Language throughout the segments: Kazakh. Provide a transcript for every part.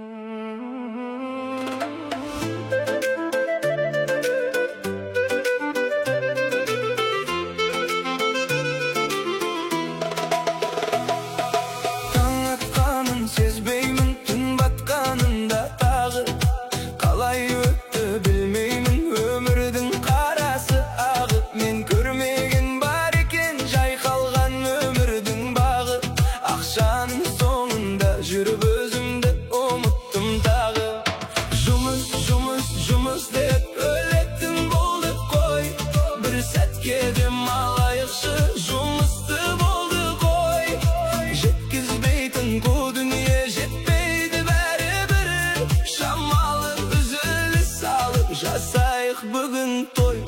атқанын сезбеймін, түн батқанында тағы қалай өтті білмеймін, өмірдің қарасы ағы. Мен көрмеген бар екен жайқалған өмірдің бағы. Ақшаның соңында жүріп өзімді ұмыттым тағы. Жұмыс, жұмыс, жұмыс деп өлетін болды қой. Бір сәтке демалайықшы, жұмысты болды қой. Жеткізбейтін қу дүние жетпейді бәрібір. Шамалы үзіліс алып жасайық бүгін той.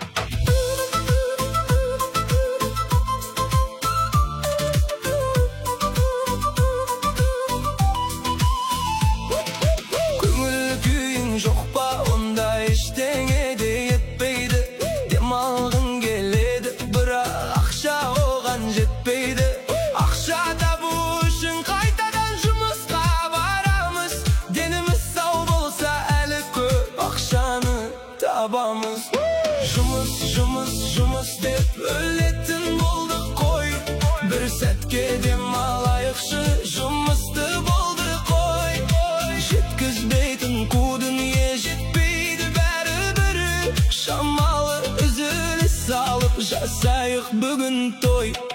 Жоқ па онда ештеңе де етпейді, демалғың келеді, бірақ ақша оған жетпейді. Ақша табу үшін қайтадан жұмысқа барамыз, деніміз сау болса әлі көп ақшаны табамыз. Жұмыс, жұмыс, жұмыс деп өлетін болды қой. Бір сәтке демалайықшы, жұмысты болды қой. Жеткізбейтін қу дүние жетпейді бәрібір. Шамалы үзіліс алып жасайық бүгін той.